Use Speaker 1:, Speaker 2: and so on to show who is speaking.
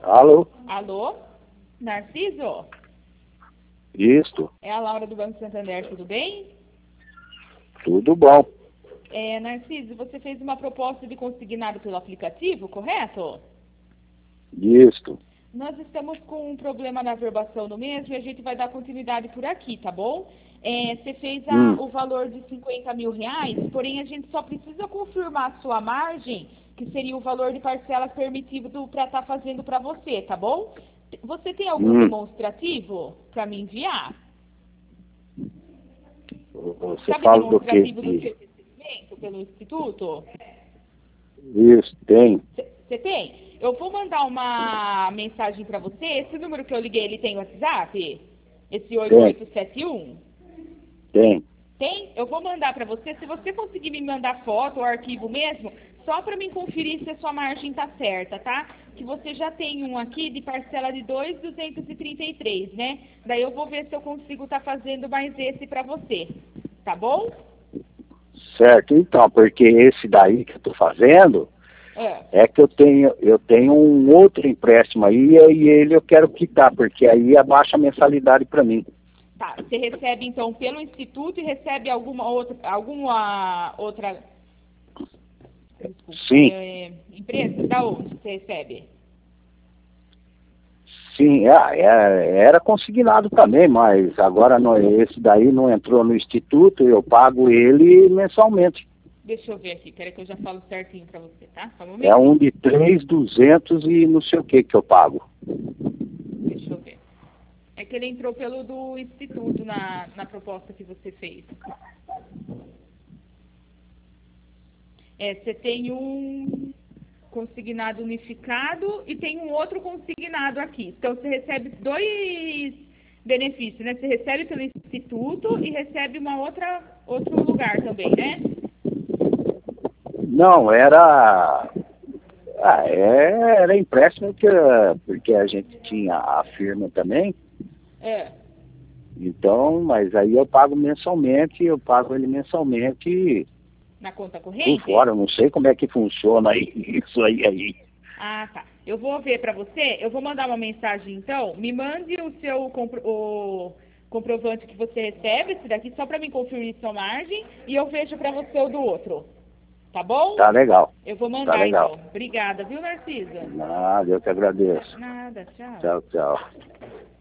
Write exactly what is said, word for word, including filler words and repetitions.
Speaker 1: Alô?
Speaker 2: Alô? Narciso?
Speaker 1: Isto,
Speaker 2: É a Laura do Banco Santander, tudo bem?
Speaker 1: tudo bom.
Speaker 2: É, Narciso, você fez uma proposta de consignado pelo aplicativo, correto?
Speaker 1: Isto.
Speaker 2: Nós estamos com um problema na verbação do mesmo e a gente vai dar continuidade por aqui, tá bom? É, você fez a-
Speaker 1: Hum.
Speaker 2: o valor de cinquenta mil reais, porém a gente só precisa confirmar a sua margem, que seria o valor de parcela permitido para estar fazendo para você, tá bom? Você tem algum
Speaker 1: Hum.
Speaker 2: demonstrativo para me enviar?
Speaker 1: Você
Speaker 2: Sabe
Speaker 1: fala do que?
Speaker 2: demonstrativo do seu recebimento pelo Instituto?
Speaker 1: Isso, tem.
Speaker 2: Você tem? Eu vou mandar uma mensagem para você. Esse número que eu liguei, ele tem WhatsApp? Esse oito oito sete um?
Speaker 1: Tem.
Speaker 2: Tem? Eu vou mandar para você. Se você conseguir me mandar foto ou arquivo mesmo, só para mim conferir se a sua margem tá certa, tá? Que você já tem um aqui de parcela de dois mil duzentos e trinta e três, né? Daí eu vou ver se eu consigo estar fazendo mais esse para você. Tá bom?
Speaker 1: Certo, então, porque esse daí que eu tô fazendo
Speaker 2: É.
Speaker 1: é que eu tenho, eu tenho um outro empréstimo aí e ele eu quero quitar, porque aí abaixa a mensalidade para mim.
Speaker 2: Tá, você recebe então pelo Instituto e recebe alguma outra, alguma outra desculpa,
Speaker 1: Sim,
Speaker 2: é, empresa? Da onde você recebe?
Speaker 1: sim, é, é, era consignado também, mas agora não, esse daí não entrou no instituto, eu pago ele mensalmente.
Speaker 2: Deixa eu ver aqui, peraí que eu já falo certinho pra você, tá? Só um
Speaker 1: É
Speaker 2: momentinho.
Speaker 1: um de três mil e duzentos e não sei o que que eu pago.
Speaker 2: Deixa eu ver. É que ele entrou pelo do Instituto na, na proposta que você fez. É, você tem um consignado unificado e tem um outro consignado aqui. Então, você recebe dois benefícios, né? Você recebe pelo Instituto e recebe uma outra, outro lugar também, né?
Speaker 1: Não, era. Ah, é, era empréstimo que, porque a gente tinha a firma também,
Speaker 2: É.
Speaker 1: então, mas aí eu pago mensalmente, eu pago ele mensalmente
Speaker 2: Na conta
Speaker 1: por
Speaker 2: corrente?
Speaker 1: fora, eu não sei como é que funciona aí, isso aí aí.
Speaker 2: Ah, tá. Eu vou ver pra você, eu vou mandar uma mensagem então. Me mande o seu compro, o comprovante que você recebe, esse daqui, só pra mim conferir sua margem, e eu vejo pra você o do outro. Tá bom?
Speaker 1: Tá legal,
Speaker 2: Eu vou
Speaker 1: tá
Speaker 2: mandar
Speaker 1: legal.
Speaker 2: então. Obrigada, viu, Narcisa?
Speaker 1: Nada, eu que agradeço.
Speaker 2: Nada, tchau.
Speaker 1: Tchau, tchau.